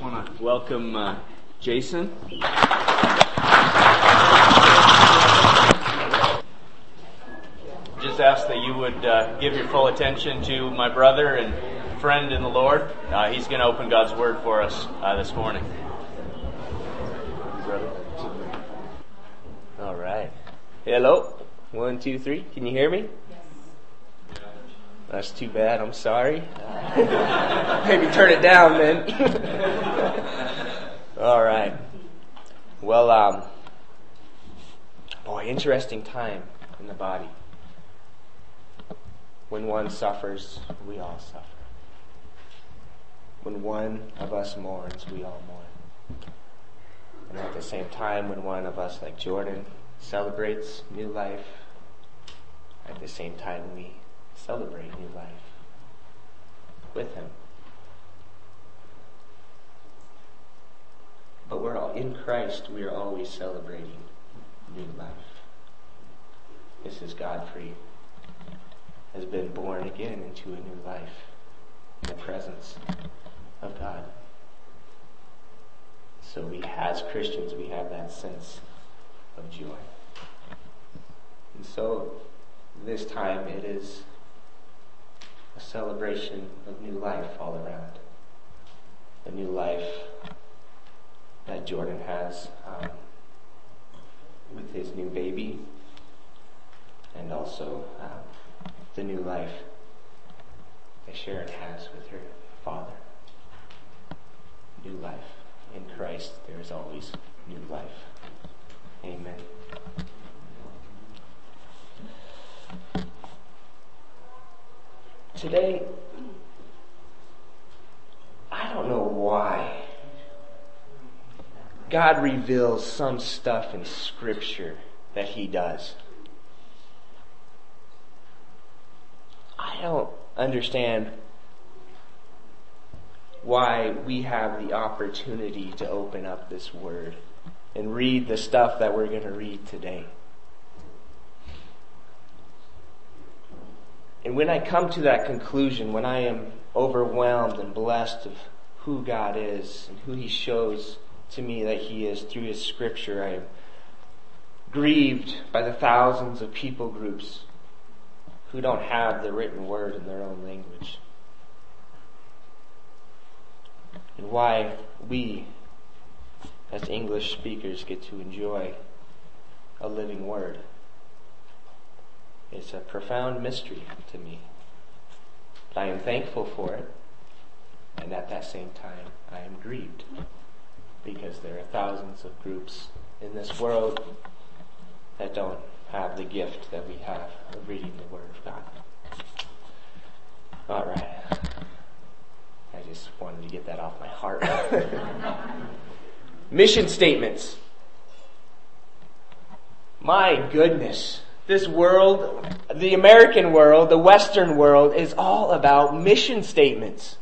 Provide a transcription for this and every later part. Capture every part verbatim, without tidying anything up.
want to welcome uh, Jason. Just ask that you would uh, give your full attention to my brother and friend in the Lord. Uh, he's going to open God's Word for us uh, this morning. Brother. All right. Hello. One, two, three. Can you hear me? That's too bad. I'm sorry. Maybe turn it down then. All right. Well, um, boy, interesting time in the body. When one suffers, we all suffer. When one of us mourns, we all mourn. And at the same time, when one of us, like Jordan, celebrates new life, at the same time we celebrate new life with him. But we're all in Christ, we are always celebrating new life. This is Godfrey has been born again into a new life in the presence of God. So we, as Christians, we have that sense of joy. And so this time it is a celebration of new life all around. A new life that Jordan has um, with his new baby, and also um, the new life that Sharon has with her father. New life. In Christ there is always new life. Amen. Today, I don't know why God reveals some stuff in Scripture that He does. I don't understand why we have the opportunity to open up this Word and read the stuff that we're going to read today. And when I come to that conclusion, when I am overwhelmed and blessed of who God is and who He shows to me that He is through His Scripture, I am grieved by the thousands of people groups who don't have the written Word in their own language. And why we, as English speakers, get to enjoy a living Word. It's a profound mystery to me. But I am thankful for it. And at that same time, I am grieved. Because there are thousands of groups in this world that don't have the gift that we have of reading the Word of God. Alright. I just wanted to get that off my heart. Mission statements. My goodness. This world, the American world, the Western world, is all about mission statements.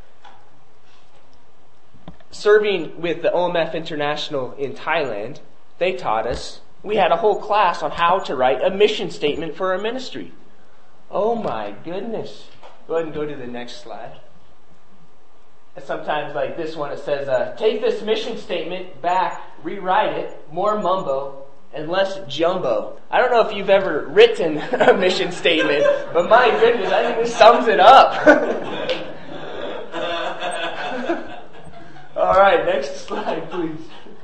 Serving with the O M F International in Thailand, they taught us, we had a whole class on how to write a mission statement for a ministry. Oh my goodness. Go ahead and go to the next slide. Sometimes like this one, it says, uh, take this mission statement back, rewrite it, more mumbo, and less jumbo. I don't know if you've ever written a mission statement, but my goodness, I think this sums it up. Alright, next slide, please.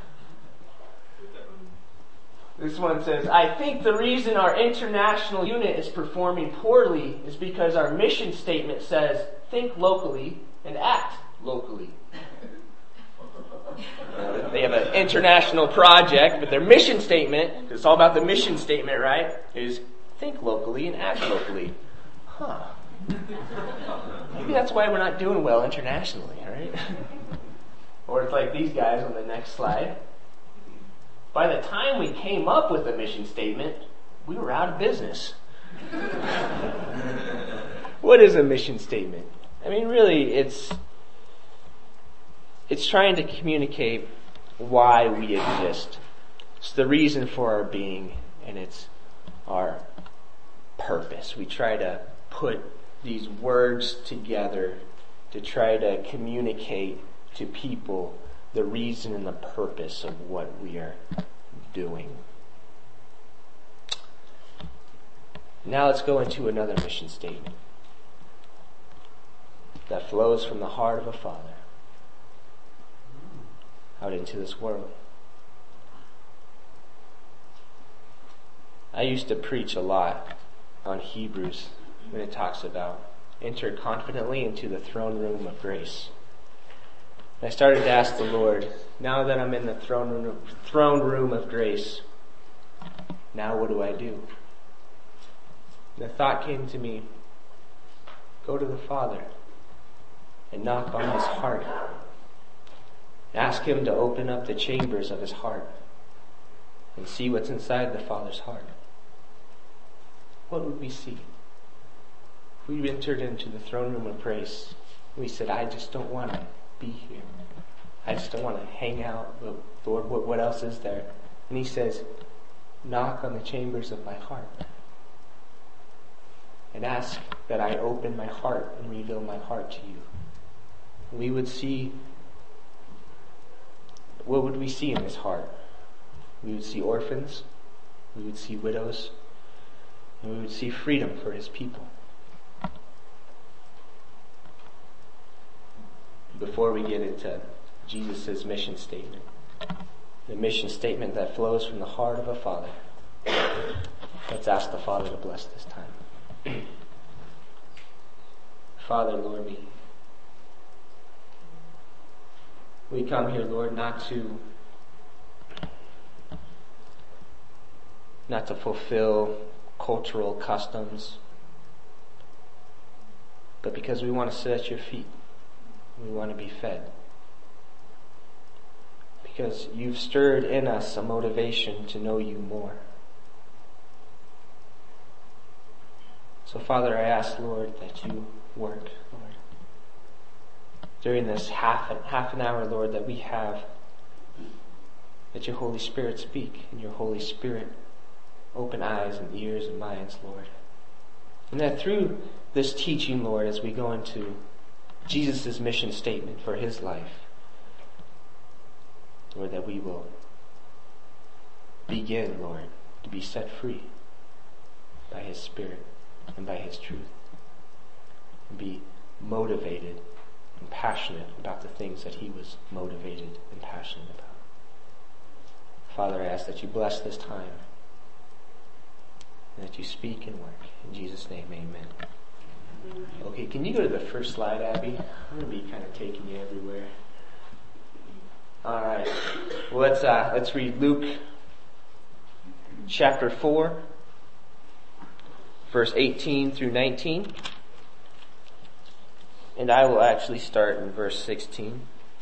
This one says, I think the reason our international unit is performing poorly is because our mission statement says, think locally and act locally. Uh, they have an international project, but their mission statement, it's all about the mission statement, right, is think locally and act locally. Huh. Maybe that's why we're not doing well internationally, right? Or it's like these guys on the next slide. By the time we came up with a mission statement, we were out of business. What is a mission statement? I mean, really, it's it's trying to communicate why we exist. It's the reason for our being, and it's our purpose. We try to put these words together to try to communicate to people the reason and the purpose of what we are doing. Now let's go into another mission statement that flows from the heart of a father out into this world. I used to preach a lot on Hebrews when it talks about enter confidently into the throne room of grace. And I started to ask the Lord, now that I'm in the throne room, throne room of grace, now what do I do? The thought came to me, go to the Father and knock on His heart. Ask Him to open up the chambers of His heart and see what's inside the Father's heart. What would we see? If we entered into the throne room of grace, we said, I just don't want to be here. I just don't want to hang out. But Lord, what, what else is there? And He says, knock on the chambers of my heart and ask that I open my heart and reveal my heart to you. We would see, what would we see in His heart? We would see orphans, we would see widows, and we would see freedom for His people. Before we get into Jesus' mission statement, the mission statement that flows from the heart of a father, let's ask the Father to bless this time. Father, Lord, we, we come here, Lord, not to not to fulfill cultural customs, but because we want to sit at your feet. We want to be fed. Because you've stirred in us a motivation to know you more. So Father, I ask, Lord, that you work, Lord. During this half, half an hour, Lord, that we have, that your Holy Spirit speak, and your Holy Spirit open eyes and ears and minds, Lord. And that through this teaching, Lord, as we go into Jesus' mission statement for His life, Lord, that we will begin, Lord, to be set free by His Spirit and by His truth, and be motivated and passionate about the things that He was motivated and passionate about. Father, I ask that you bless this time and that you speak and work. In Jesus' name, amen. Okay, can you go to the first slide, Abby? I'm going to be kind of taking you everywhere. All right. Well, let's uh, let's read Luke chapter four, verse eighteen through nineteen, and I will actually start in verse sixteen.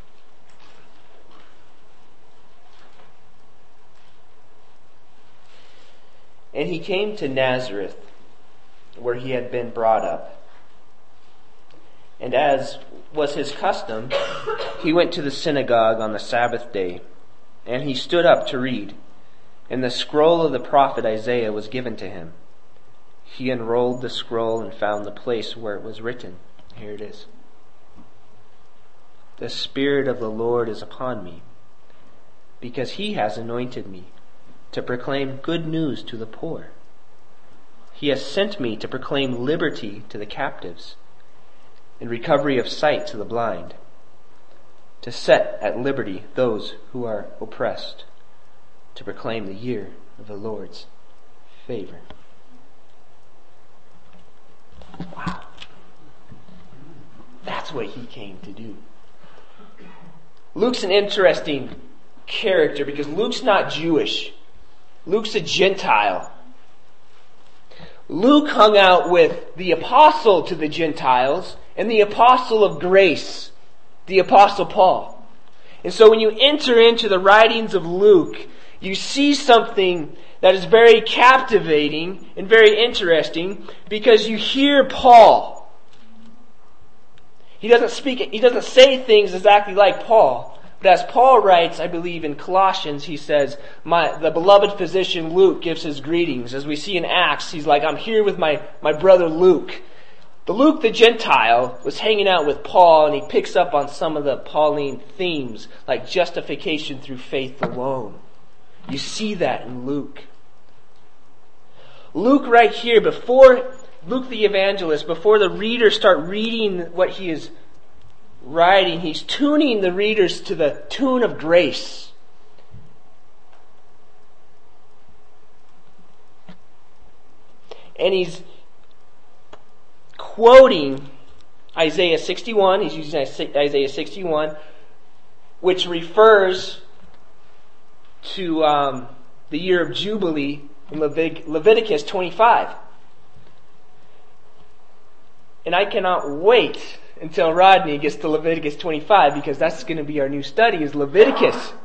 And he came to Nazareth, where he had been brought up. And as was his custom, he went to the synagogue on the Sabbath day, and he stood up to read. And the scroll of the prophet Isaiah was given to him. He unrolled the scroll and found the place where it was written. Here it is. The Spirit of the Lord is upon me, because He has anointed me to proclaim good news to the poor. He has sent me to proclaim liberty to the captives and recovery of sight to the blind, to set at liberty those who are oppressed, to proclaim the year of the Lord's favor. Wow. That's what He came to do. Luke's an interesting character because Luke's not Jewish. Luke's a Gentile. Luke hung out with the apostle to the Gentiles and the apostle of grace, the apostle Paul. And so when you enter into the writings of Luke, you see something that is very captivating and very interesting because you hear Paul. He doesn't speak, he doesn't say things exactly like Paul. But as Paul writes, I believe in Colossians, he says, "My the beloved physician Luke gives his greetings." As we see in Acts, he's like, "I'm here with my, my brother Luke." The Luke the Gentile was hanging out with Paul, and he picks up on some of the Pauline themes, like justification through faith alone. You see that in Luke. Luke right here, before Luke the evangelist, before the readers start reading what he is writing, he's tuning the readers to the tune of grace. And he's quoting Isaiah sixty-one. He's using Isaiah sixty-one, which refers to um, the year of Jubilee in Levit- Leviticus twenty-five. And I cannot wait until Rodney gets to Leviticus twenty-five, because that's going to be our new study, is Leviticus.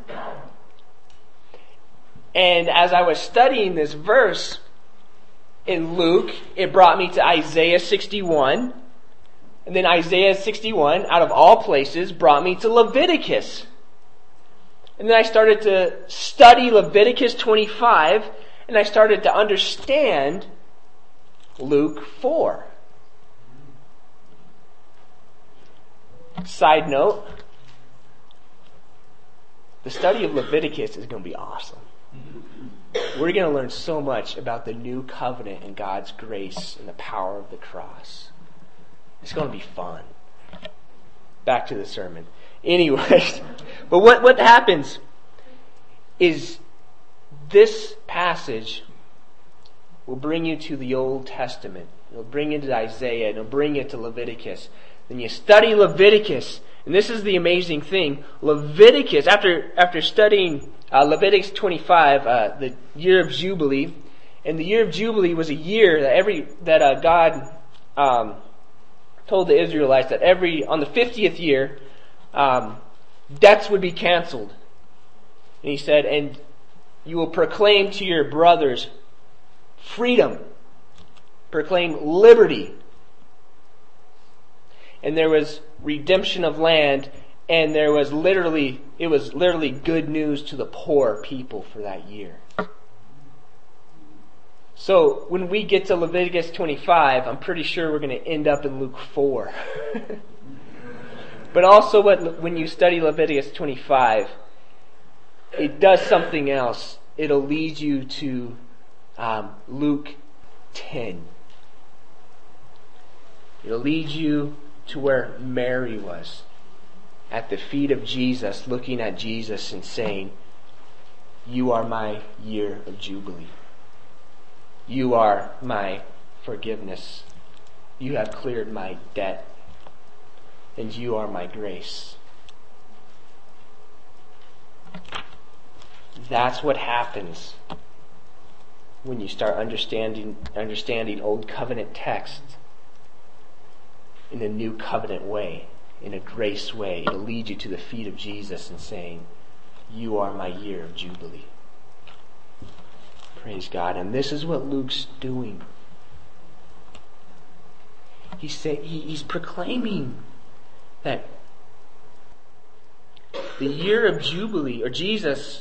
And as I was studying this verse in Luke, it brought me to Isaiah sixty-one. And then Isaiah sixty-one, out of all places, brought me to Leviticus. And then I started to study Leviticus twenty-five, and I started to understand Luke four. Side note, the study of Leviticus is going to be awesome. We're going to learn so much about the new covenant and God's grace and the power of the cross. It's going to be fun. Back to the sermon. Anyways, but what, what happens is this passage will bring you to the Old Testament. It'll bring you to Isaiah, and it'll bring you to Leviticus. Then you study Leviticus, and this is the amazing thing. Leviticus, after after studying uh, Leviticus twenty-five, uh, the year of Jubilee, and the year of Jubilee was a year that every that uh, God um, told the Israelites that every on the fiftieth year, um, debts would be canceled. And He said, "And you will proclaim to your brothers freedom, proclaim liberty." And there was redemption of land, and there was literally, it was literally good news to the poor people for that year. So when we get to Leviticus twenty-five, I'm pretty sure we're going to end up in Luke four. But also what, when you study Leviticus twenty-five, it does something else. It'll lead you to um, Luke ten. It'll lead you to where Mary was, at the feet of Jesus, looking at Jesus and saying, "You are my year of Jubilee. You are my forgiveness. You have cleared my debt. And you are my grace." That's what happens when you start understanding understanding Old Covenant texts in a new covenant way, in a grace way. It'll lead you to the feet of Jesus and saying, "You are my year of Jubilee." Praise God. And this is what Luke's doing. He's saying, he, he's proclaiming that the year of Jubilee, or Jesus,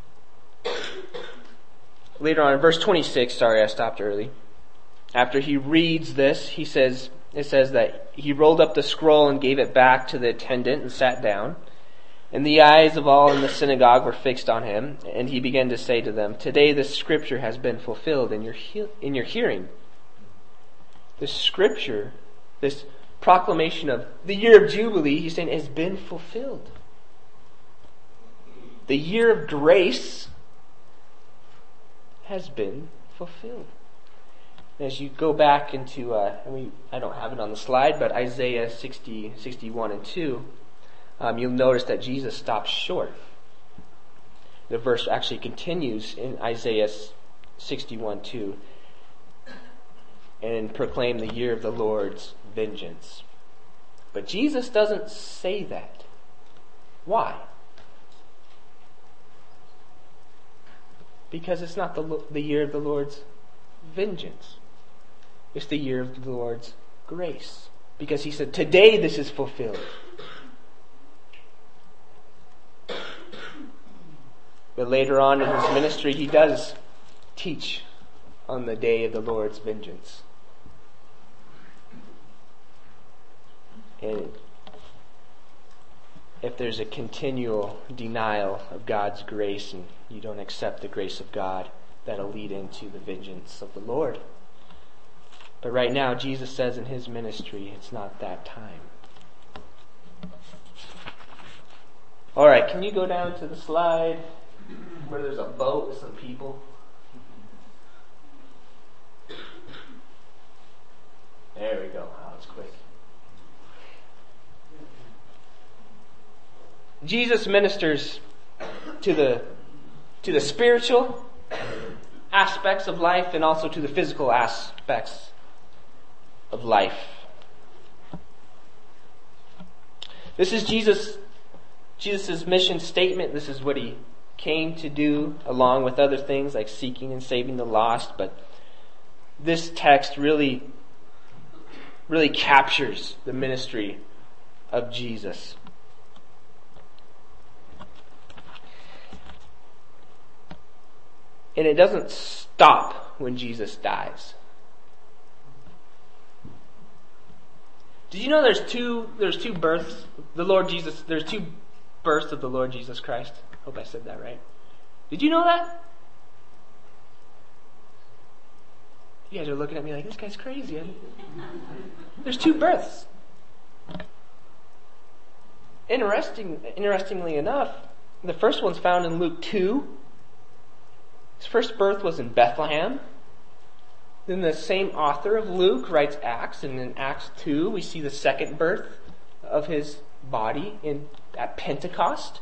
later on in verse twenty-six, sorry, I stopped early. After he reads this, he says, it says that he rolled up the scroll and gave it back to the attendant and sat down. And the eyes of all in the synagogue were fixed on him, and he began to say to them, "Today this scripture has been fulfilled in your he- in your hearing." This scripture, this proclamation of the year of Jubilee, he's saying, has been fulfilled. The year of grace has been fulfilled. As you go back into, uh, I mean, I don't have it on the slide, but Isaiah sixty, sixty-one and two, um, you'll notice that Jesus stops short. The verse actually continues in Isaiah sixty-one two, and proclaim the year of the Lord's vengeance. But Jesus doesn't say that. Why? Because it's not the the year of the Lord's vengeance. It's the year of the Lord's grace. Because he said, "Today this is fulfilled." But later on in his ministry, he does teach on the day of the Lord's vengeance. And if there's a continual denial of God's grace and you don't accept the grace of God, that'll lead into the vengeance of the Lord. But right now, Jesus says in his ministry, it's not that time. Alright, can you go down to the slide where there's a boat with some people? There we go. Oh, it's quick. Jesus ministers to the to the spiritual aspects of life and also to the physical aspects of life. This is Jesus Jesus' mission statement. This is what he came to do, along with other things like seeking and saving the lost. But this text really, really captures the ministry of Jesus. And it doesn't stop when Jesus dies. Did you know there's two there's two births? The Lord Jesus, there's two births of the Lord Jesus Christ. Hope I said that right. Did you know that? You guys are looking at me like, this guy's crazy. There's two births. Interesting, interestingly enough, the first one's found in Luke two. His first birth was in Bethlehem. Then the same author of Luke writes Acts, and in Acts two we see the second birth of his body in at Pentecost,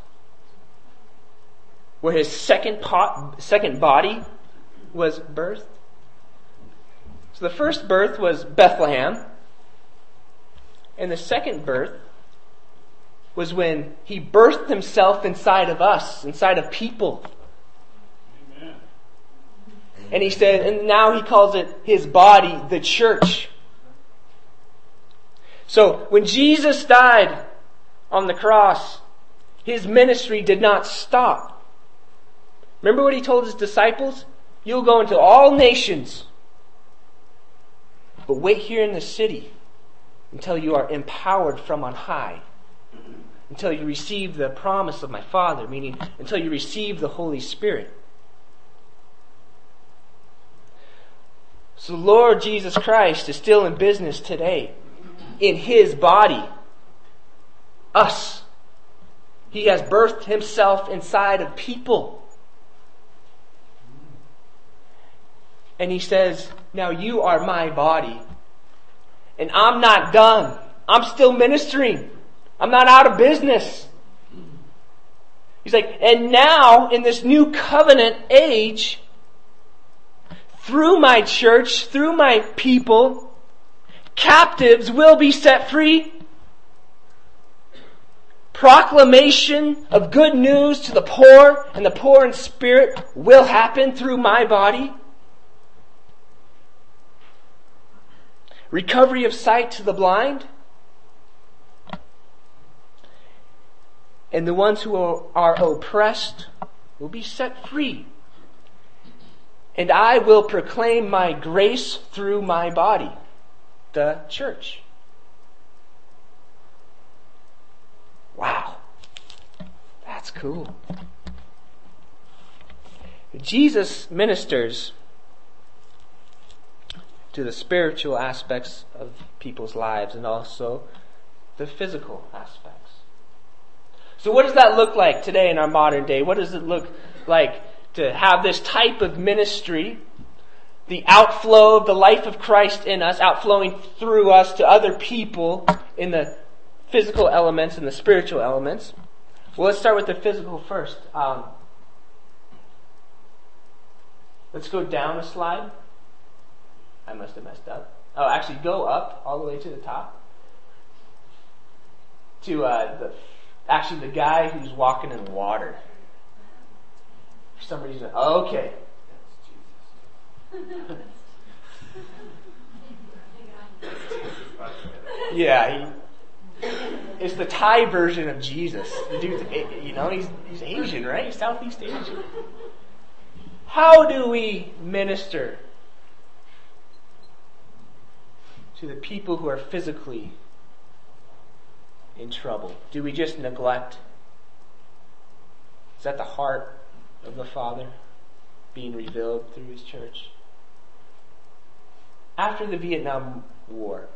where his second pot, second body was birthed. So the first birth was Bethlehem, and the second birth was when he birthed himself inside of us, inside of people. Amen. And he said, and now he calls it his body, the church. So when Jesus died on the cross, his ministry did not stop. Remember what he told his disciples? You'll go into all nations, but wait here in the city until you are empowered from on high. Until you receive the promise of my Father, meaning until you receive the Holy Spirit. So the Lord Jesus Christ is still in business today in his body. Us. He has birthed himself inside of people. And he says, now you are my body. And I'm not done. I'm still ministering. I'm not out of business. He's like, and now in this new covenant age, through my church, through my people, captives will be set free. Proclamation of good news to the poor and the poor in spirit will happen through my body. Recovery of sight to the blind. And the ones who are oppressed will be set free. And I will proclaim my grace through my body, the church. Wow. That's cool. Jesus ministers to the spiritual aspects of people's lives and also the physical aspects. So what does that look like today in our modern day? What does it look like to have this type of ministry, the outflow of the life of Christ in us, outflowing through us to other people in the physical elements and the spiritual elements? Well, let's start with the physical first. Um, let's go down a slide. I must have messed up. Oh, actually, go up all the way to the top. To uh, the actually the guy who's walking in water. For some reason, okay. Yeah, he, it's the Thai version of Jesus. The dude's, you know, he's he's Asian, right? He's Southeast Asian. How do we minister to the people who are physically in trouble? Do we just neglect? Is that the heart of the Father being revealed through His church? After the Vietnam War,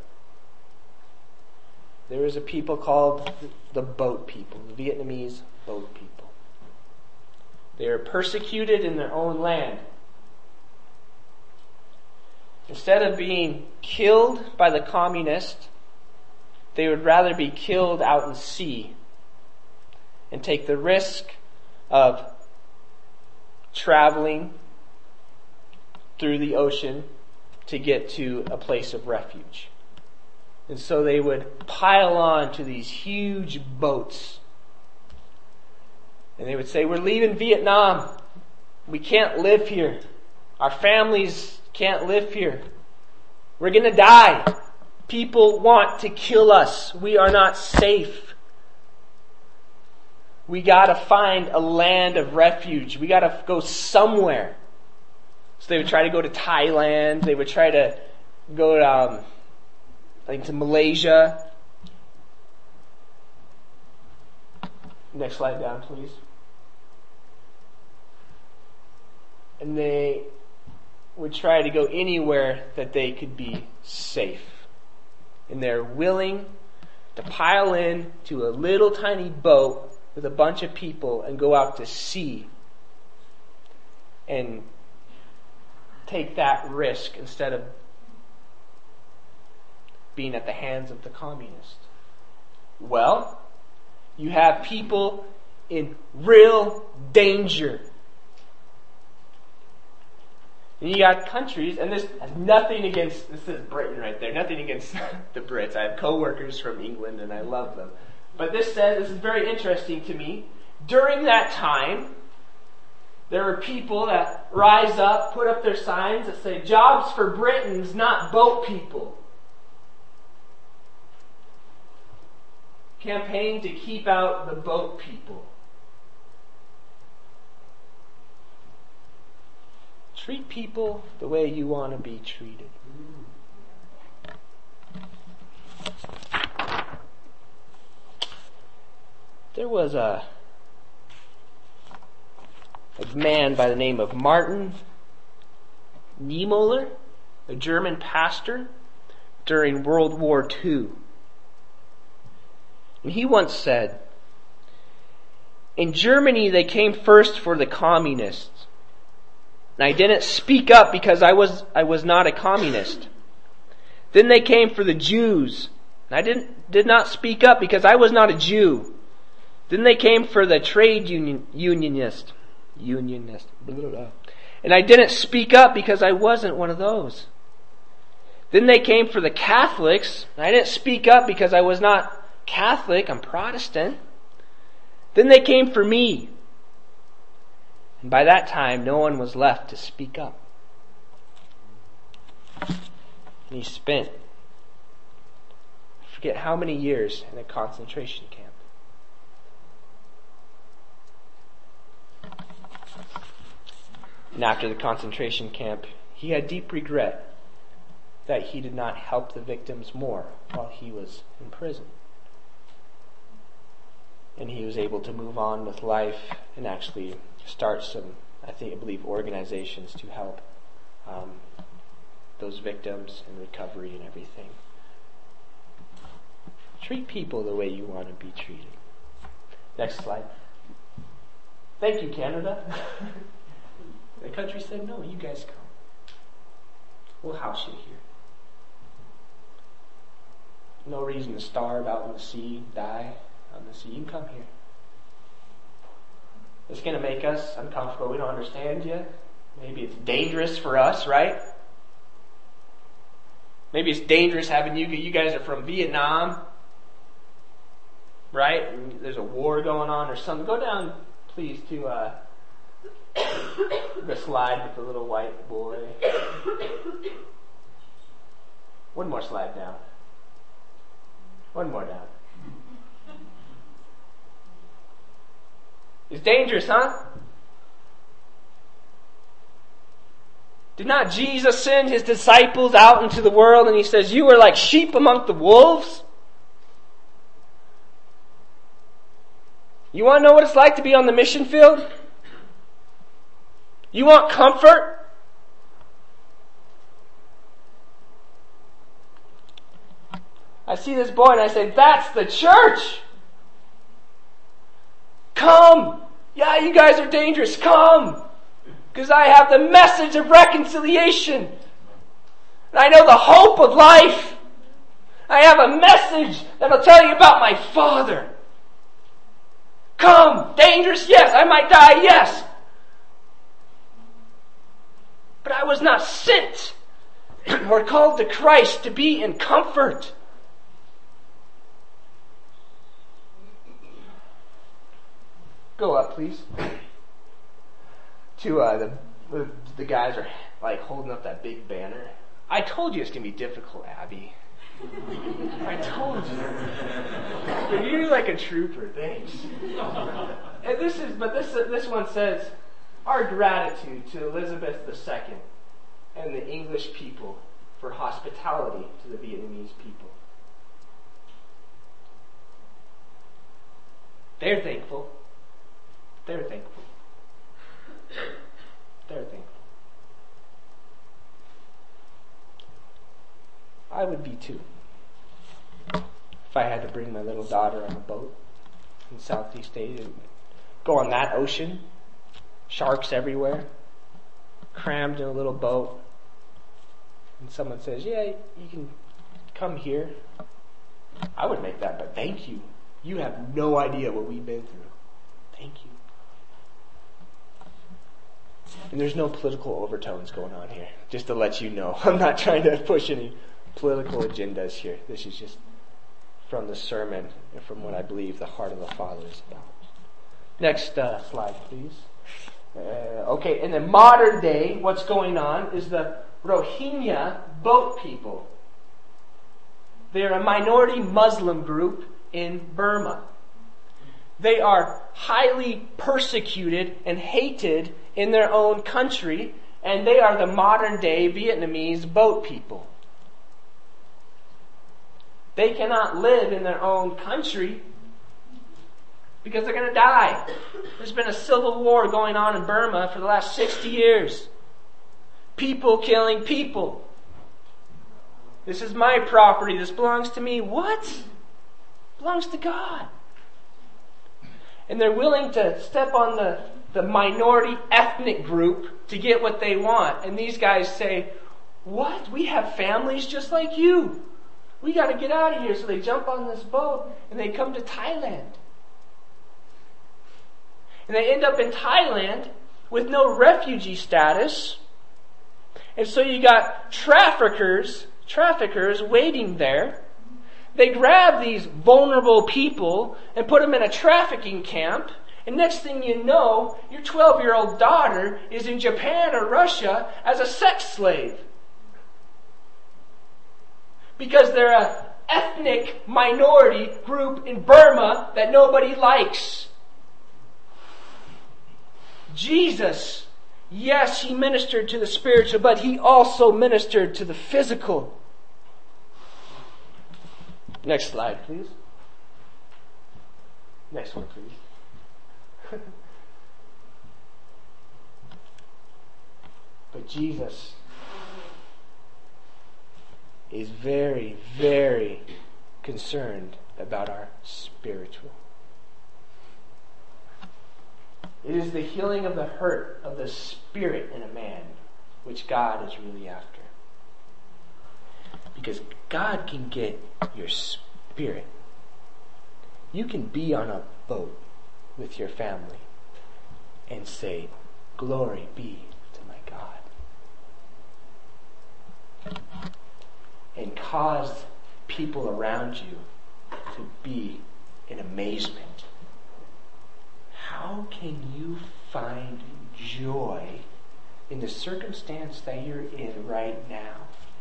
there was a people called the boat people, the Vietnamese boat people. They were persecuted in their own land. Instead of being killed by the communists, they would rather be killed out in sea and take the risk of traveling through the ocean to get to a place of refuge. And so they would pile on to these huge boats. And they would say, we're leaving Vietnam. We can't live here. Our families can't live here. We're going to die. People want to kill us. We are not safe. We got to find a land of refuge. We got to go somewhere. So they would try to go to Thailand. They would try to go to, um, I think, to Malaysia. Next slide down, please. And they would try to go anywhere that they could be safe. And they're willing to pile in to a little tiny boat with a bunch of people and go out to sea and take that risk instead of being at the hands of the communists. Well, you have people in real danger. And you got countries, and this has nothing against, this is Britain right there, nothing against the Brits. I have co-workers from England and I love them. But this says, this is very interesting to me, during that time, there were people that rise up, put up their signs that say, jobs for Britons, not boat people. Campaign to keep out the boat people. Treat people the way you want to be treated. There was a, a man by the name of Martin Niemöller, a German pastor during World War Two. And he once said, in Germany they came first for the communists. And I didn't speak up because I was I was not a communist. Then they came for the Jews. And I didn't did not speak up because I was not a Jew. Then they came for the trade union unionist. Unionist. Blah, blah, blah. And I didn't speak up because I wasn't one of those. Then they came for the Catholics. And I didn't speak up because I was not Catholic. I'm Protestant. Then they came for me. And by that time, no one was left to speak up. And he spent, I forget how many years, in a concentration camp. And after the concentration camp, he had deep regret that he did not help the victims more while he was in prison. And he was able to move on with life and actually start some, I think, I believe, organizations to help um, those victims and recovery and everything. Treat people the way you want to be treated. Next slide. Thank you, Canada. The country said, no, you guys come. We'll house you here. No reason to starve out in the sea, die on the sea. You can come here. It's going to make us uncomfortable. We don't understand you. Maybe it's dangerous for us, right? Maybe it's dangerous having you. You guys are from Vietnam, right? And there's a war going on or something. Go down, please, to uh, the slide with the little white boy. One more slide down. One more down. It's dangerous, huh? Did not Jesus send His disciples out into the world and He says, you are like sheep among the wolves? You want to know what it's like to be on the mission field? You want comfort? I see this boy and I say, that's the church! Come! Yeah, you guys are dangerous. Come! Because I have the message of reconciliation. And I know the hope of life. I have a message that'll tell you about my Father. Come! Dangerous? Yes. I might die? Yes. But I was not sent or called to Christ to be in comfort. Go up, please. To uh, the, the the guys are like holding up that big banner. I told you it's gonna be difficult, Abby. I told you. But you're like a trooper. Thanks. And this is, but this this one says, our gratitude to Elizabeth the Second and the English people for hospitality to the Vietnamese people. They're thankful. They're thankful. They're thankful. I would be too. If I had to bring my little daughter on a boat in Southeast Asia and go on that ocean, sharks everywhere, crammed in a little boat, and someone says, yeah, you can come here. I would make that, but thank you. You have no idea what we've been through. Thank you. And there's no political overtones going on here, just to let you know. I'm not trying to push any political agendas here. This is just from the sermon and from what I believe the heart of the Father is about. Next uh, slide, please. Uh, okay, in the modern day, what's going on is the Rohingya boat people. They're a minority Muslim group in Burma. They are highly persecuted and hated in their own country, and they are the modern day Vietnamese boat people. They cannot live in their own country because they're going to die. There's been a civil war going on in Burma for the last sixty years. People killing people. This is my property. This belongs to me. What? It belongs to God. And they're willing to step on the, the minority ethnic group to get what they want. And these guys say, what? We have families just like you. We got to get out of here. So they jump on this boat and they come to Thailand. And they end up in Thailand with no refugee status. And so you got traffickers, traffickers waiting there. They grab these vulnerable people and put them in a trafficking camp. And next thing you know, your twelve-year-old daughter is in Japan or Russia as a sex slave. Because they're an ethnic minority group in Burma that nobody likes. Jesus, yes, he ministered to the spiritual, but he also ministered to the physical. Next slide, please. Next one, please. But Jesus is very, very concerned about our spiritual. It is the healing of the hurt of the spirit in a man which God is really after. Because God can get your spirit. You can be on a boat with your family and say, glory be to my God. And cause people around you to be in amazement. How can you find joy in the circumstance that you're in right now?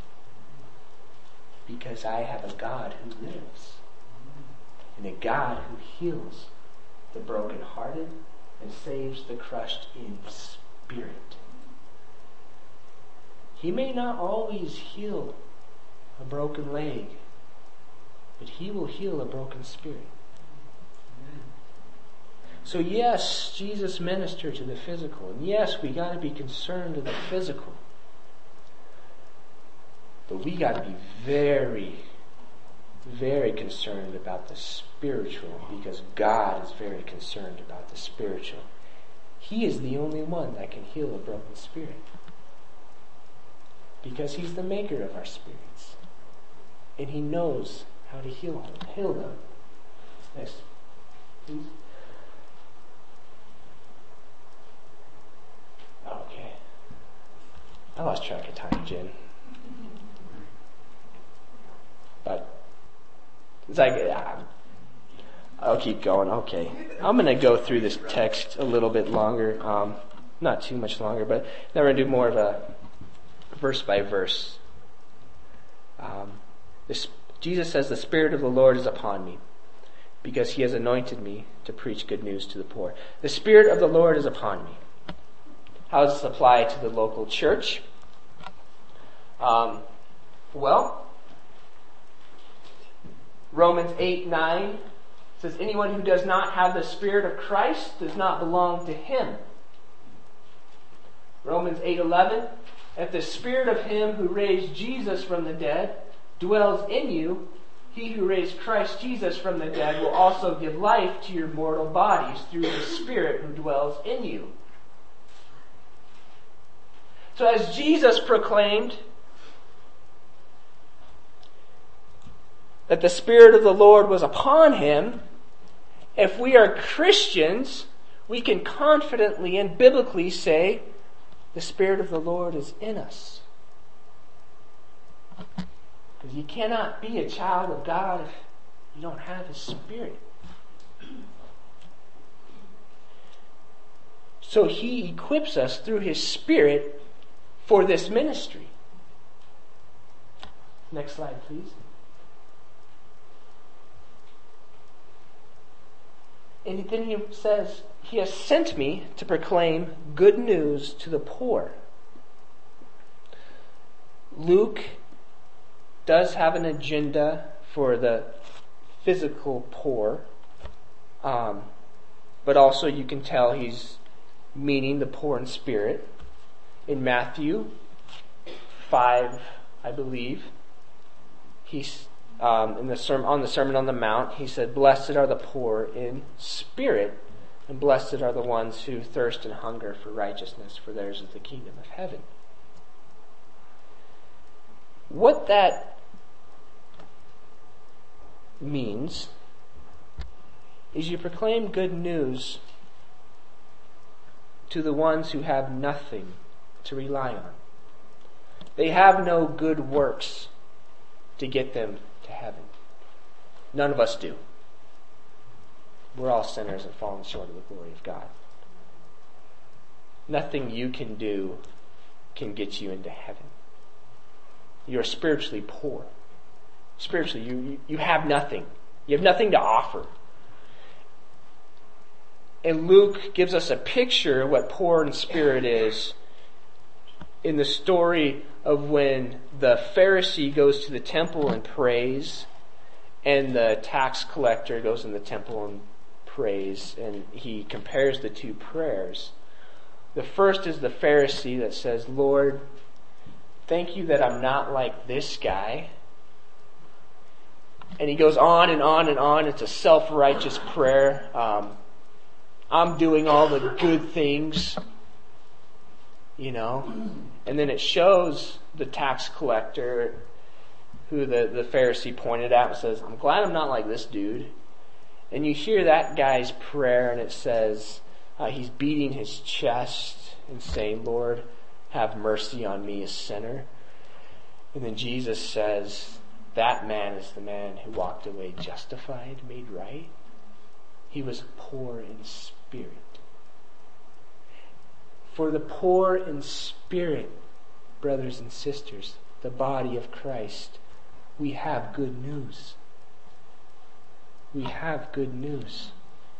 Because I have a God who lives. And a God who heals the brokenhearted and saves the crushed in spirit. He may not always heal a broken leg, but he will heal a broken spirit. So yes, Jesus ministered to the physical. And yes, we got to be concerned with the physical. But we got to be very, very concerned about the spiritual, because God is very concerned about the spiritual. He is the only one that can heal a broken spirit, because He's the maker of our spirits. And He knows how to heal them. Heal them. Next, please. Okay. I lost track of time, Jen. But it's like, yeah, I'll keep going. Okay. I'm going to go through this text a little bit longer. Um, not too much longer, but now we're going to do more of a verse by verse. Um, this, Jesus says, "The Spirit of the Lord is upon me, because He has anointed me to preach good news to the poor." The Spirit of the Lord is upon me. How does this apply to the local church? Um, well, Romans eight nine says, "Anyone who does not have the Spirit of Christ does not belong to Him." Romans eight eleven, "If the Spirit of Him who raised Jesus from the dead dwells in you, He who raised Christ Jesus from the dead will also give life to your mortal bodies through the Spirit who dwells in you." So as Jesus proclaimed that the Spirit of the Lord was upon Him, if we are Christians, we can confidently and biblically say, the Spirit of the Lord is in us. Because you cannot be a child of God if you don't have His Spirit. So He equips us through His Spirit for this ministry. Next slide, please. And then He says, He has sent me to proclaim good news to the poor. Luke does have an agenda for the physical poor, um, but also you can tell he's meaning the poor in spirit. In Matthew five, I believe, he's um, in the sermon on the Sermon on the Mount, he said, "Blessed are the poor in spirit, and blessed are the ones who thirst and hunger for righteousness, for theirs is the kingdom of heaven." What that means is you proclaim good news to the ones who have nothing to rely on. They have no good works to get them to heaven. None of us do. We're all sinners and fallen short of the glory of God. Nothing you can do can get you into heaven. You're spiritually poor. Spiritually, you, you, you have nothing. You have nothing to offer. And Luke gives us a picture of what poor in spirit is in the story of when the Pharisee goes to the temple and prays, and the tax collector goes in the temple and prays, and he compares the two prayers. The first is the Pharisee that says, "Lord, thank you that I'm not like this guy." And he goes on and on and on. It's a self-righteous prayer. Um, I'm doing all the good things, you know. And then it shows the tax collector, who the, the Pharisee pointed out, and says, "I'm glad I'm not like this dude." And you hear that guy's prayer, and it says, uh, he's beating his chest and saying, "Lord, have mercy on me, a sinner." And then Jesus says, that man is the man who walked away justified, made right. He was poor in spirit. For the poor in spirit, brothers and sisters, the body of Christ, we have good news. We have good news.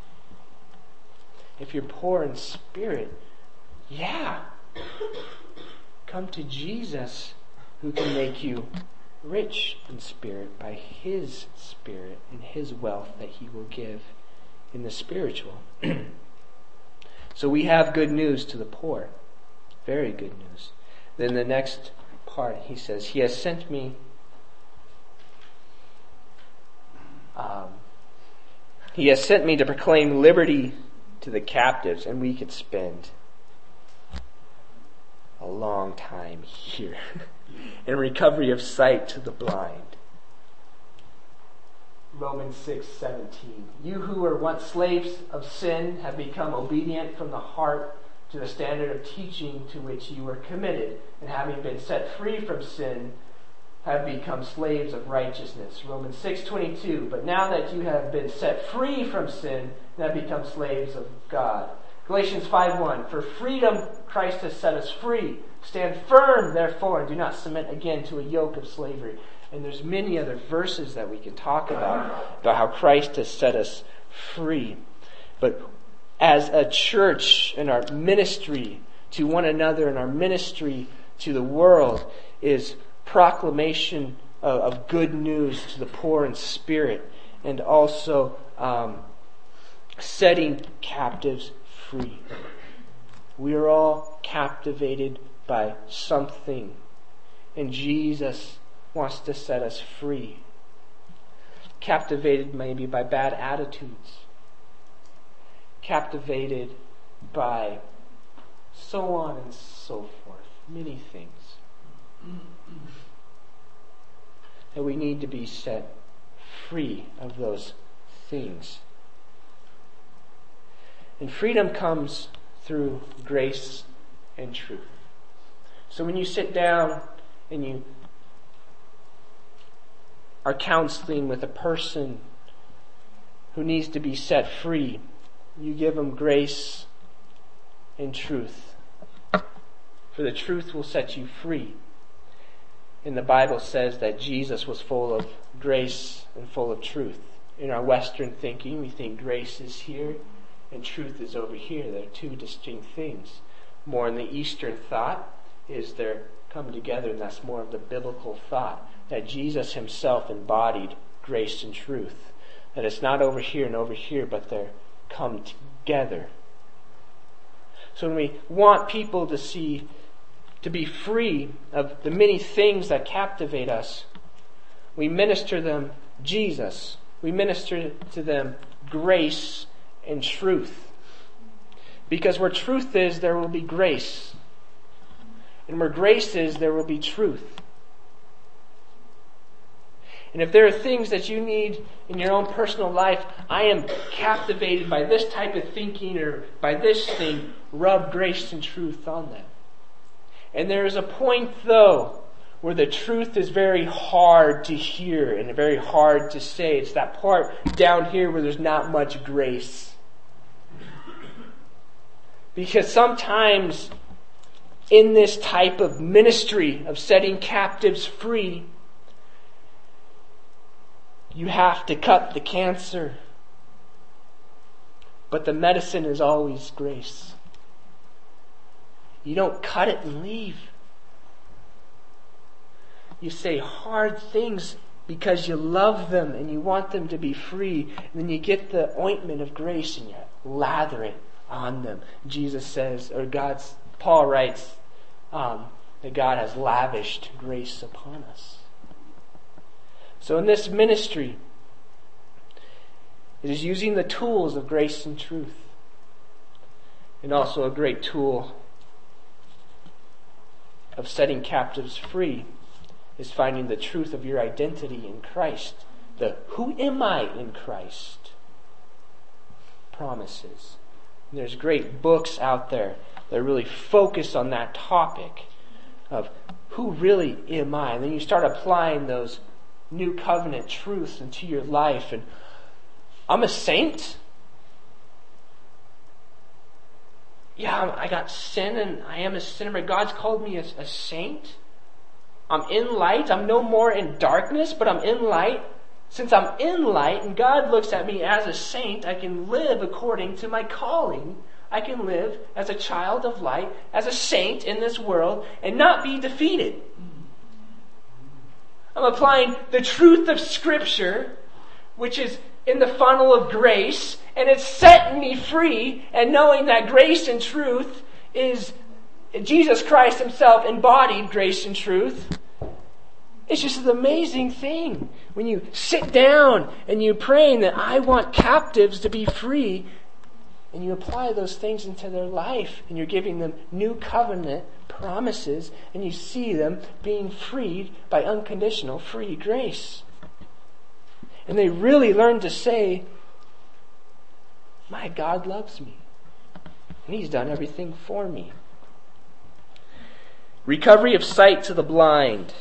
If you're poor in spirit, yeah, come to Jesus, who can make you rich in spirit by His Spirit and His wealth that He will give in the spiritual. So we have good news to the poor. Very good news. Then the next part, he says, He has sent me um, He has sent me to proclaim liberty to the captives. And we could spend a long time here. And recovery of sight to the blind. Romans six seventeen. You who were once slaves of sin have become obedient from the heart to the standard of teaching to which you were committed, and having been set free from sin, have become slaves of righteousness. Romans six twenty-two. But now that you have been set free from sin, and have become slaves of God. Galatians five one. For freedom Christ has set us free. Stand firm, therefore, and do not submit again to a yoke of slavery. And there's many other verses that we can talk about, about how Christ has set us free. But as a church, in our ministry to one another, and our ministry to the world, is proclamation of, of good news to the poor in spirit, and also um, setting captives free. We are all captivated by something, and Jesus wants to set us free. Captivated maybe by bad attitudes. Captivated by so on and so forth. Many things. And we need to be set free of those things. And freedom comes through grace and truth. So when you sit down and you are counseling with a person who needs to be set free, you give them grace and truth. For the truth will set you free. And the Bible says that Jesus was full of grace and full of truth. In our Western thinking, we think grace is here and truth is over here. They're two distinct things. More in the Eastern thought is they're come together, and that's more of the biblical thought, that Jesus himself embodied grace and truth. That it's not over here and over here, but they're come together. So when we want people to see, to be free of the many things that captivate us, we minister them Jesus. We minister to them grace and truth. Because where truth is, there will be grace. And where grace is, there will be truth. And if there are things that you need in your own personal life, I am captivated by this type of thinking or by this thing, rub grace and truth on them. And there is a point, though, where the truth is very hard to hear and very hard to say. It's that part down here where there's not much grace. Because sometimes in this type of ministry of setting captives free, you have to cut the cancer. But the medicine is always grace. You don't cut it and leave. You say hard things because you love them and you want them to be free. And then you get the ointment of grace and you lather it on them. Jesus says, or God's, Paul writes, um, that God has lavished grace upon us. So in this ministry, it is using the tools of grace and truth. And also a great tool of setting captives free is finding the truth of your identity in Christ. The who am I in Christ promises. And there's great books out there that really focus on that topic of who really am I. And then you start applying those new covenant truths into your life. And I'm a saint. Yeah, I got sin and I am a sinner, but God's called me as a saint. I'm in light. I'm no more in darkness, but I'm in light. Since I'm in light and God looks at me as a saint, I can live according to my calling. I can live as a child of light, as a saint in this world, and not be defeated. I'm applying the truth of Scripture, which is in the funnel of grace, and it's setting me free, and knowing that grace and truth is Jesus Christ himself embodied grace and truth. It's just an amazing thing when you sit down and you're praying that I want captives to be free, and you apply those things into their life, and you're giving them new covenant promises, and you see them being freed by unconditional free grace. And they really learn to say, my God loves me, and he's done everything for me. Recovery of sight to the blind.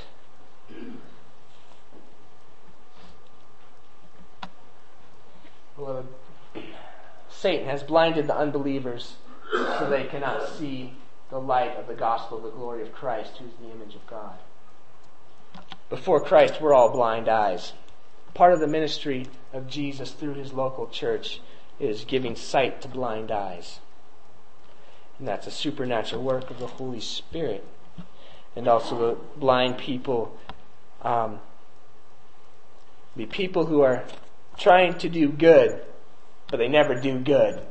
Beloved, Satan has blinded the unbelievers so they cannot see the light of the gospel, the glory of Christ, who is the image of God. Before Christ, we're all blind eyes. Part of the ministry of Jesus through his local church is giving sight to blind eyes. And that's a supernatural work of the Holy Spirit. And also the blind people um, be people who are trying to do good, but they never do good.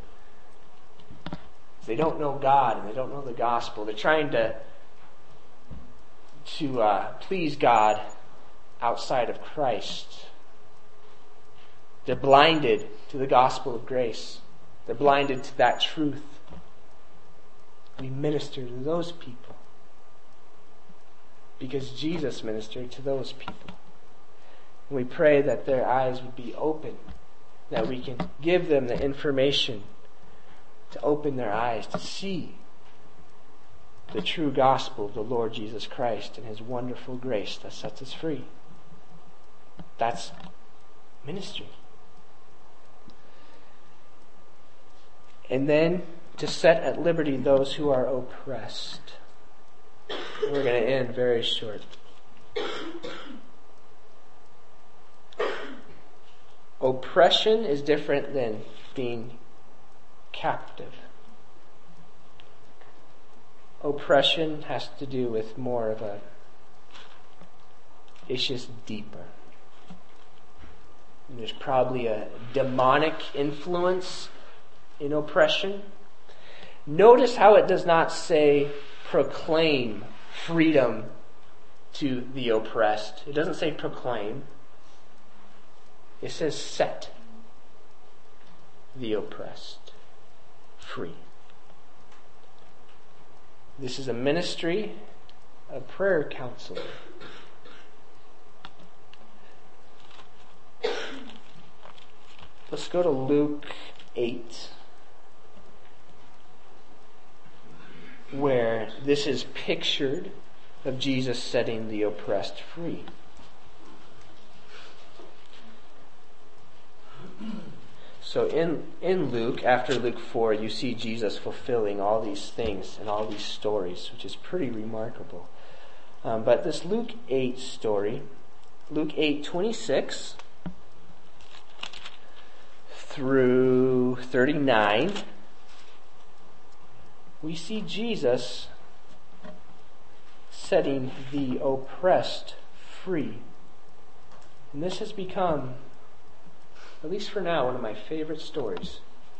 They don't know God and they don't know the gospel. They're trying to to uh, please God outside of Christ. They're blinded to the gospel of grace. They're blinded to that truth. We minister to those people because Jesus ministered to those people. And we pray that their eyes would be open, that we can give them the information to open their eyes to see the true gospel of the Lord Jesus Christ and his wonderful grace that sets us free. That's ministry. And then to set at liberty those who are oppressed. We're going to end very short. Oppression is different than being captive. Oppression has to do with more of a, it's just deeper. And there's probably a demonic influence in oppression. Notice how it does not say proclaim freedom to the oppressed. It doesn't say proclaim. It says set the oppressed free. This is a ministry of prayer counseling. Let's go to Luke eight, where this is pictured of Jesus setting the oppressed free. So in, in Luke, after Luke four, you see Jesus fulfilling all these things and all these stories, which is pretty remarkable. Um, but this Luke eight story, Luke eight twenty-six through thirty-nine, we see Jesus setting the oppressed free. And this has become, at least for now, one of my favorite stories.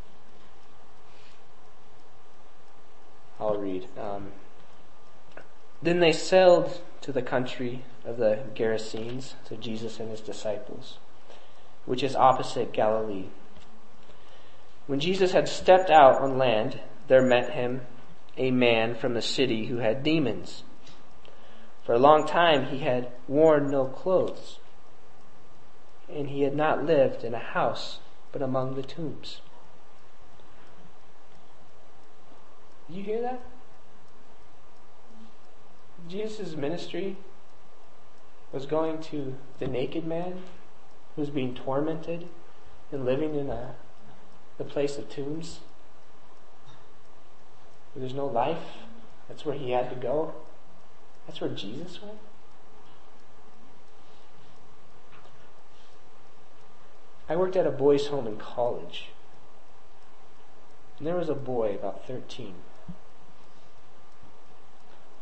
I'll read. Um, then they sailed to the country of the Gerasenes, so Jesus and his disciples, which is opposite Galilee. When Jesus had stepped out on land, there met him a man from the city who had demons. For a long time he had worn no clothes, and he had not lived in a house, but among the tombs. Did you hear that? Jesus' ministry was going to the naked man who was being tormented and living in a the place of tombs, where there's no life. That's where he had to go. That's where Jesus went. I worked at a boys' home in college, and there was a boy about thirteen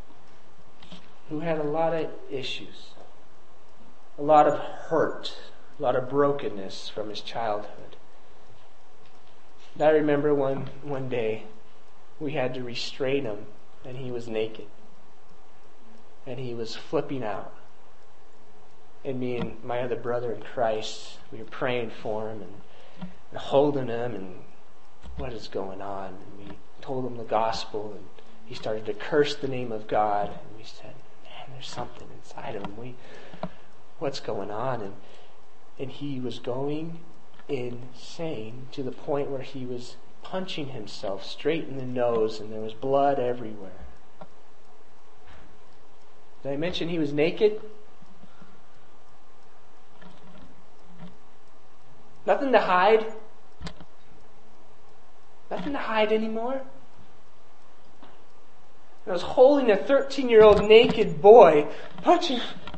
who had a lot of issues, a lot of hurt, a lot of brokenness from his childhood. And I remember one, one day we had to restrain him, and he was naked. And he was flipping out. And me and my other brother in Christ, we were praying for him and, and holding him, and what is going on? And we told him the gospel, and he started to curse the name of God. And we said, man, there's something inside of him. We, what's going on? And, and he was going insane to the point where he was punching himself straight in the nose, and there was blood everywhere. Did I mention he was naked? Nothing to hide. Nothing to hide anymore. I was holding a thirteen-year-old naked boy, punching.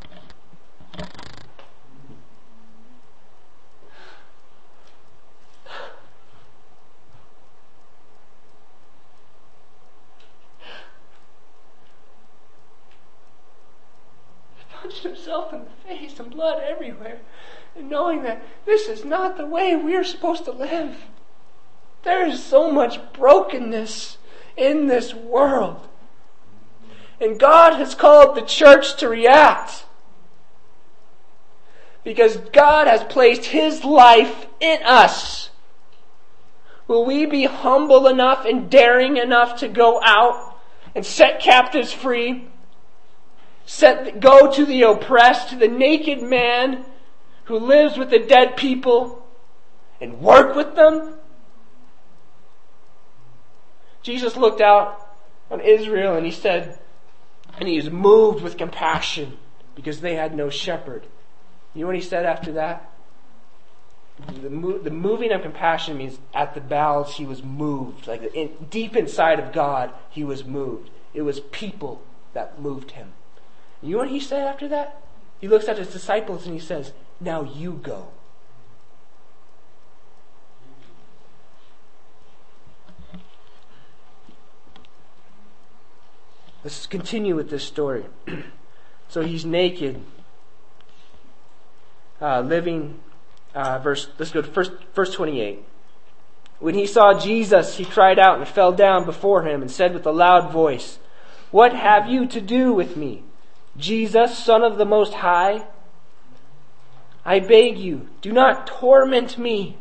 Punched himself in the face and blood everywhere, and knowing that this is not the way we are supposed to live. There is so much brokenness in this world. And God has called the church to react. Because God has placed His life in us. Will we be humble enough and daring enough to go out and set captives free? Set, go to the oppressed, to the naked man who lives with the dead people, and work with them? Jesus looked out on Israel and He said, and He was moved with compassion because they had no shepherd. You know what He said after that? The, mo- the moving of compassion means at the bowels He was moved. Like in, deep inside of God, He was moved. It was people that moved Him. You know what He said after that? He looks at His disciples and He says, now you go. Let's continue with this story. So he's naked, uh, living. Uh, verse. Let's go to first, verse twenty-eight. When he saw Jesus, he cried out and fell down before him and said with a loud voice, "What have you to do with me, Jesus, Son of the Most High? I beg you, do not torment me.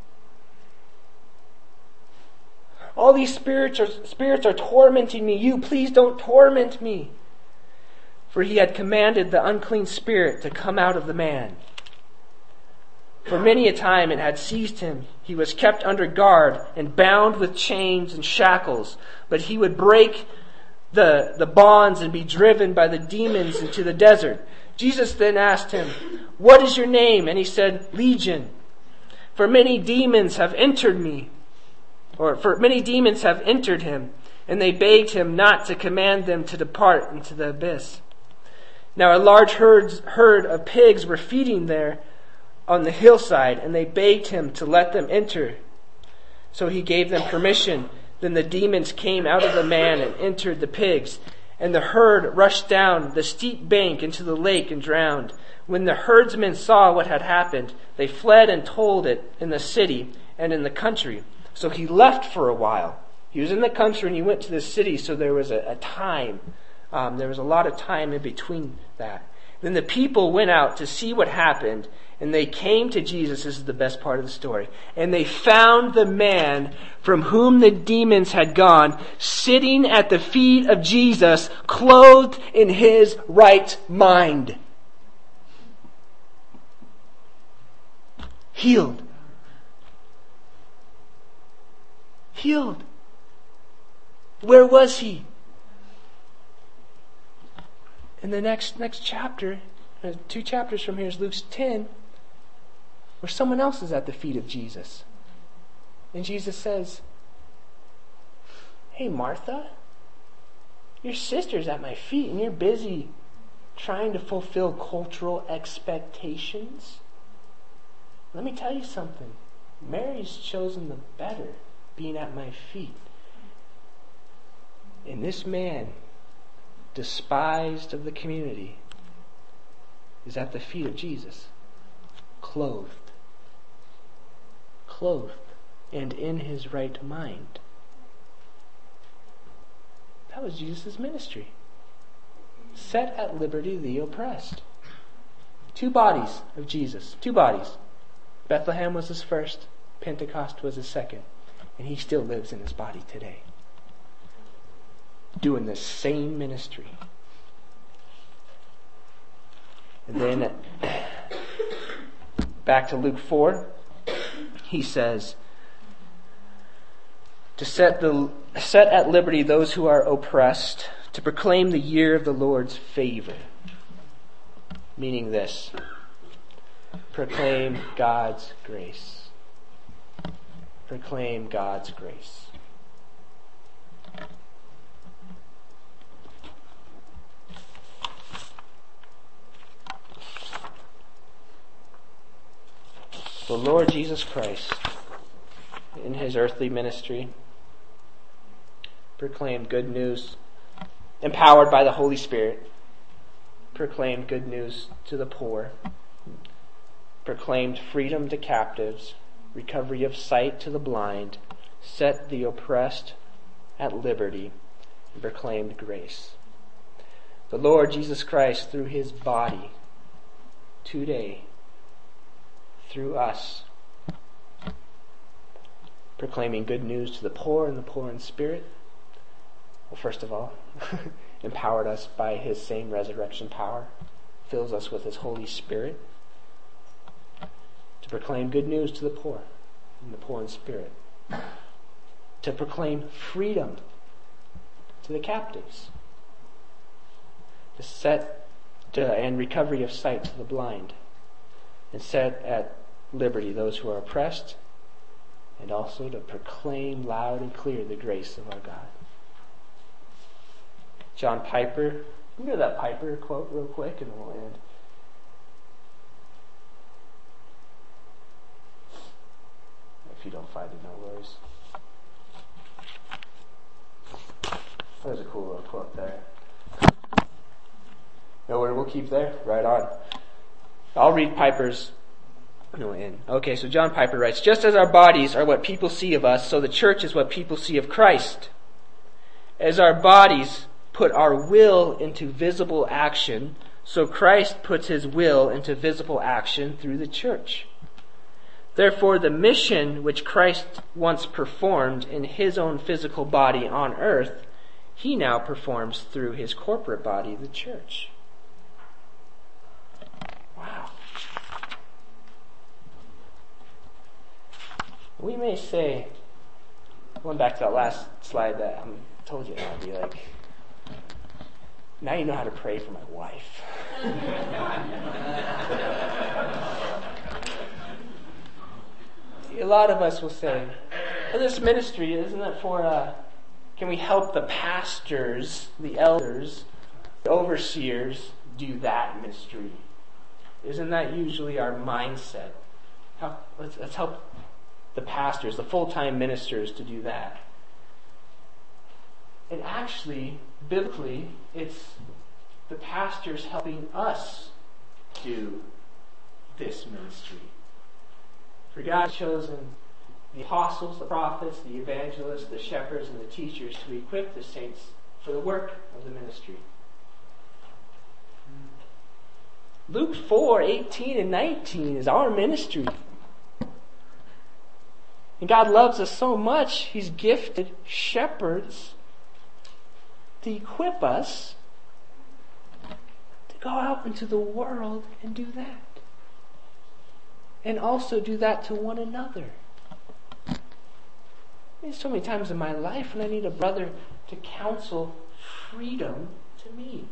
All these spirits are, spirits are tormenting me. You, please don't torment me." For he had commanded the unclean spirit to come out of the man. For many a time it had seized him. He was kept under guard and bound with chains and shackles. But he would break the, the bonds and be driven by the demons into the desert. Jesus then asked him, "What is your name?" And he said, "Legion. For many demons have entered me." Or for many demons have entered him, and they begged him not to command them to depart into the abyss. Now a large herd, herd of pigs were feeding there on the hillside, and they begged him to let them enter. So he gave them permission. Then the demons came out of the man and entered the pigs, and the herd rushed down the steep bank into the lake and drowned. When the herdsmen saw what had happened, they fled and told it in the city and in the country. So he left for a while. He was in the country and he went to the city, so there was a, a time. Um, there was a lot of time in between that. Then the people went out to see what happened, and they came to Jesus. This is the best part of the story. And they found the man from whom the demons had gone, sitting at the feet of Jesus, clothed in his right mind. Healed. Healed. Where was he? In the next next chapter, two chapters from here is Luke ten, where someone else is at the feet of Jesus. And Jesus says, "Hey Martha, your sister's at my feet and you're busy trying to fulfill cultural expectations. Let me tell you something. Mary's chosen the better, being at my feet." And this man, despised of the community, is at the feet of Jesus, clothed. Clothed and in his right mind. That was Jesus' ministry. Set at liberty the oppressed. Two bodies of Jesus. Two bodies. Bethlehem was his first. Pentecost was his second. And he still lives in his body today. Doing the same ministry. And then back to Luke four. He says, to set the set at liberty those who are oppressed, to proclaim the year of the Lord's favor. Meaning this. Proclaim God's grace. Proclaim God's grace. The Lord Jesus Christ, in his earthly ministry, proclaimed good news, empowered by the Holy Spirit, proclaimed good news to the poor, proclaimed freedom to captives, recovery of sight to the blind, set the oppressed at liberty, and proclaimed grace. The Lord Jesus Christ, through his body, today, through us, proclaiming good news to the poor and the poor in spirit. Well, first of all, empowered us by his same resurrection power, fills us with his Holy Spirit to proclaim good news to the poor and the poor in spirit, to proclaim freedom to the captives, to set to, and recovery of sight to the blind, and set at liberty those who are oppressed, and also to proclaim loud and clear the grace of our God. John Piper, you know that Piper quote real quick and we'll end. If you don't find it, no worries. There's a cool little quote there. No worry, we'll keep there. Right on. I'll read Piper's no end. Okay, so John Piper writes, just as our bodies are what people see of us, so the church is what people see of Christ. As our bodies put our will into visible action, so Christ puts his will into visible action through the church. Therefore, the mission which Christ once performed in his own physical body on earth, he now performs through his corporate body, the church. Wow. We may say, going back to that last slide that I told you I'd be like, now you know how to pray for my wife. A lot of us will say, well, this ministry, isn't it for, uh, can we help the pastors, the elders, the overseers do that ministry? Isn't that usually our mindset? How, let's, let's help the pastors, the full-time ministers to do that. And actually, biblically, it's the pastors helping us do this ministry. For God has chosen the apostles, the prophets, the evangelists, the shepherds, and the teachers to equip the saints for the work of the ministry. Luke four, eighteen and nineteen is our ministry. And God loves us so much, he's gifted shepherds to equip us to go out into the world and do that. And also do that to one another. There's so many times in my life when I need a brother to counsel freedom to me.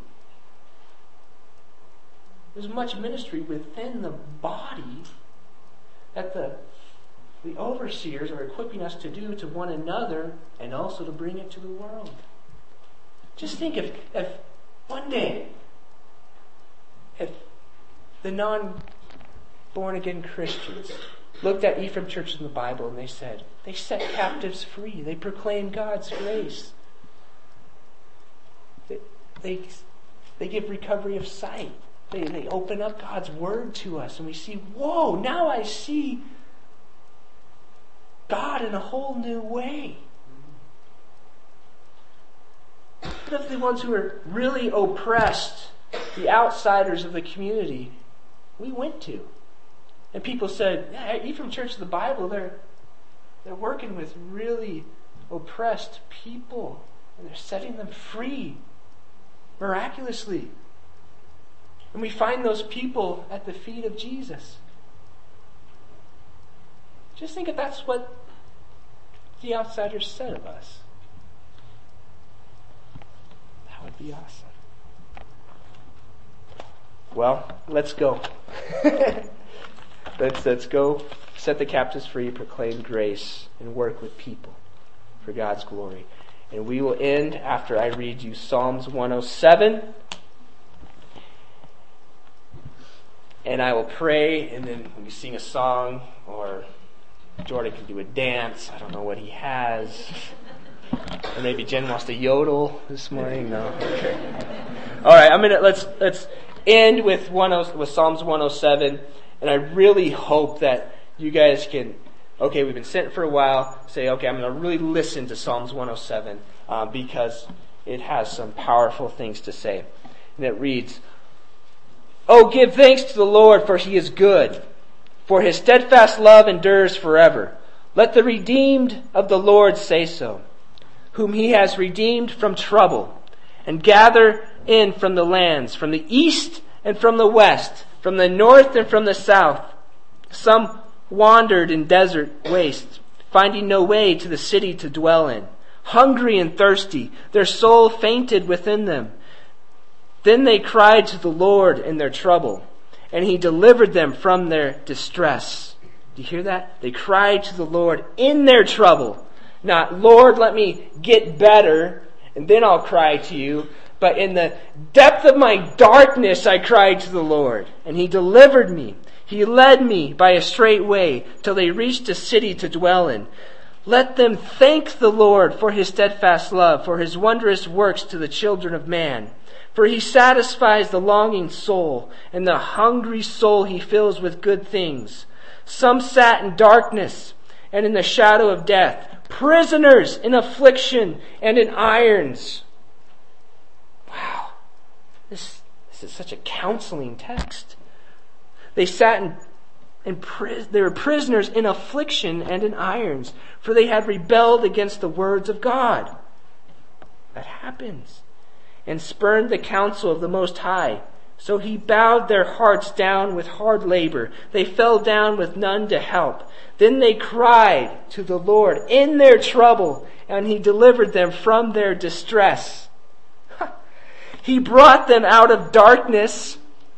There's much ministry within the body that the the overseers are equipping us to do to one another and also to bring it to the world. Just think if, if one day, if the non-born again Christians looked at Ephraim Church in the Bible and they said, they set captives free, they proclaim God's grace, they, they, they give recovery of sight, They, they open up God's Word to us and we see, whoa, now I see God in a whole new way. What if the ones who are really oppressed, the outsiders of the community, we went to? And people said, yeah, even from Church of the Bible, they're, they're working with really oppressed people and they're setting them free miraculously. And we find those people at the feet of Jesus. Just think if that's what the outsiders said of us. That would be awesome. Well, let's go. let's, let's go set the captives free, proclaim grace, and work with people for God's glory. And we will end after I read you Psalms one oh seven. And I will pray, and then we sing a song, or Jordan can do a dance. I don't know what he has. Or maybe Jen wants to yodel this morning. No. Okay. All right. I'm gonna let's let's end with one with Psalms one oh seven, and I really hope that you guys can. Okay, we've been sitting for a while. Say, okay, I'm going to really listen to Psalms one oh seven uh, because it has some powerful things to say, and it reads. Oh, give thanks to the Lord, for He is good, for His steadfast love endures forever. Let the redeemed of the Lord say so, whom He has redeemed from trouble, and gather in from the lands, from the east and from the west, from the north and from the south. Some wandered in desert wastes, finding no way to the city to dwell in. Hungry and thirsty, their soul fainted within them. Then they cried to the Lord in their trouble, and He delivered them from their distress. Do you hear that? They cried to the Lord in their trouble. Not, Lord, let me get better, and then I'll cry to you. But in the depth of my darkness, I cried to the Lord, and He delivered me. He led me by a straight way till they reached a city to dwell in. Let them thank the Lord for His steadfast love, for His wondrous works to the children of man. For He satisfies the longing soul, and the hungry soul He fills with good things. Some sat in darkness and in the shadow of death, prisoners in affliction and in irons. Wow, this, this is such a counseling text. They sat in, in pri- they were prisoners in affliction and in irons, for they had rebelled against the words of God. That happens. And spurned the counsel of the Most High. So He bowed their hearts down with hard labor. They fell down with none to help. Then they cried to the Lord in their trouble, and He delivered them from their distress. He brought them out of darkness,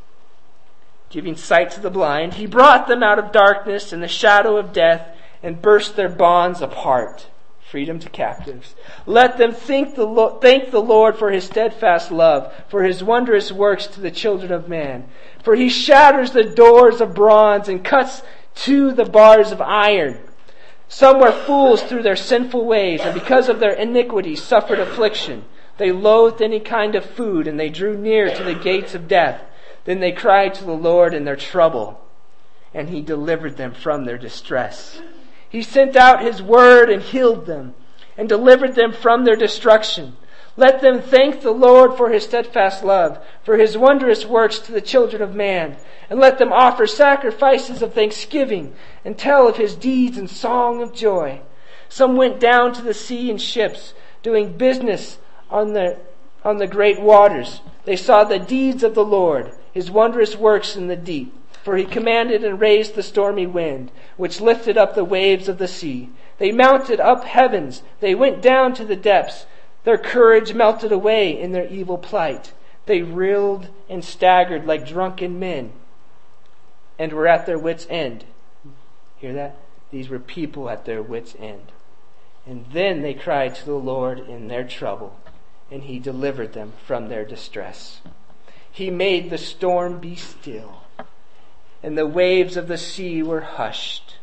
giving sight to the blind. He brought them out of darkness and the shadow of death, and burst their bonds apart. Freedom to captives. Let them thank the, Lord, thank the Lord for His steadfast love, for His wondrous works to the children of man. For He shatters the doors of bronze and cuts to the bars of iron. Some were fools through their sinful ways, and because of their iniquities suffered affliction. They loathed any kind of food, and they drew near to the gates of death. Then they cried to the Lord in their trouble, and He delivered them from their distress. He sent out His word and healed them, and delivered them from their destruction. Let them thank the Lord for His steadfast love, for His wondrous works to the children of man. And let them offer sacrifices of thanksgiving, and tell of His deeds in song of joy. Some went down to the sea in ships, doing business on the, on the great waters. They saw the deeds of the Lord, His wondrous works in the deep. For He commanded and raised the stormy wind, which lifted up the waves of the sea. They mounted up heavens. They went down to the depths. Their courage melted away in their evil plight. They reeled and staggered like drunken men, and were at their wits' end. Hear that? These were people at their wits' end. And then they cried to the Lord in their trouble, and He delivered them from their distress. He made the storm be still, and the waves of the sea were hushed.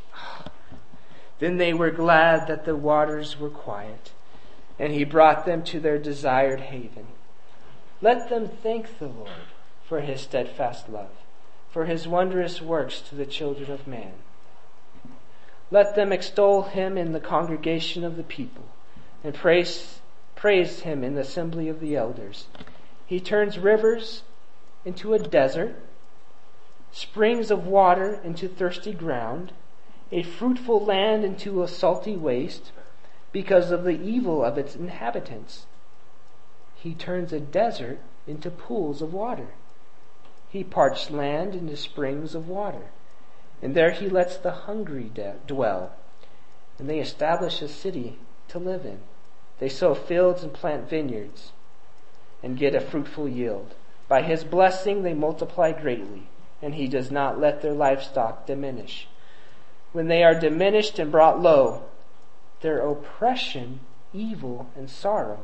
Then they were glad that the waters were quiet, and He brought them to their desired haven. Let them thank the Lord for his steadfast love, for his wondrous works to the children of man. Let them extol him in the congregation of the people, and praise, praise him in the assembly of the elders. He turns rivers into a desert, springs of water into thirsty ground, a fruitful land into a salty waste, because of the evil of its inhabitants. He turns a desert into pools of water. He parched land into springs of water, and there he lets the hungry de- dwell. And they establish a city to live in. They sow fields and plant vineyards, and get a fruitful yield. By his blessing they multiply greatly, and he does not let their livestock diminish. When they are diminished and brought low, their oppression, evil, and sorrow.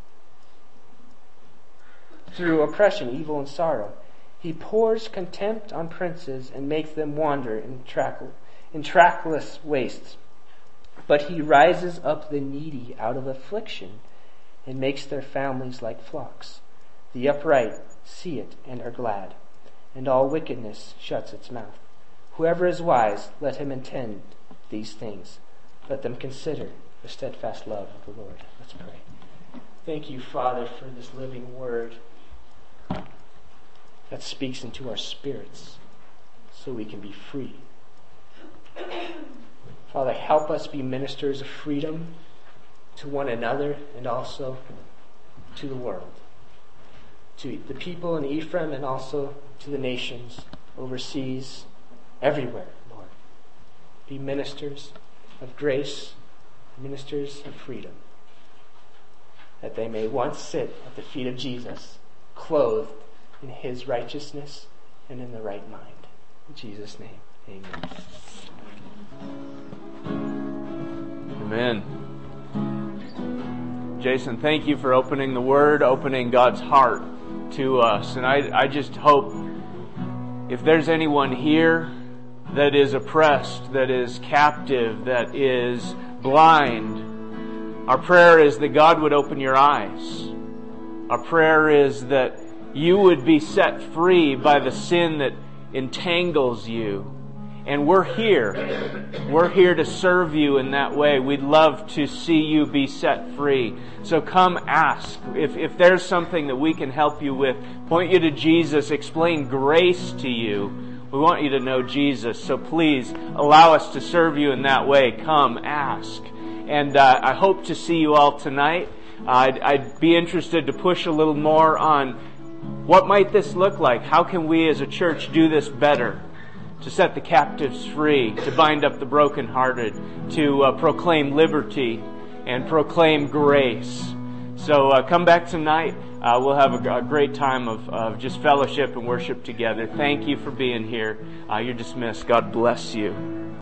Through oppression, evil, and sorrow, he pours contempt on princes and makes them wander in, track, in trackless wastes. But he rises up the needy out of affliction and makes their families like flocks. The upright see it and are glad, and all wickedness shuts its mouth. Whoever is wise, let him intend these things. Let them consider the steadfast love of the Lord. Let's pray. Thank you, Father, for this living word that speaks into our spirits so we can be free. Father, help us be ministers of freedom to one another and also to the world, to the people in Ephraim and also to the nations overseas, everywhere, Lord. Be ministers of grace, ministers of freedom, that they may once sit at the feet of Jesus, clothed in his righteousness and in the right mind. In Jesus' name, amen. Amen. Jason, thank you for opening the Word, opening God's heart to us. And I, I just hope if there's anyone here that is oppressed, that is captive, that is blind, our prayer is that God would open your eyes. Our prayer is that you would be set free by the sin that entangles you. And we're here. We're here to serve you in that way. We'd love to see you be set free. So come ask. If, if there's something that we can help you with, point you to Jesus, explain grace to you. We want you to know Jesus. So please allow us to serve you in that way. Come ask. And uh, I hope to see you all tonight. Uh, I'd, I'd be interested to push a little more on what might this look like? How can we as a church do this better? To set the captives free, to bind up the brokenhearted, to uh, proclaim liberty and proclaim grace. So uh, come back tonight. Uh, we'll have a, a great time of, of just fellowship and worship together. Thank you for being here. Uh, you're dismissed. God bless you.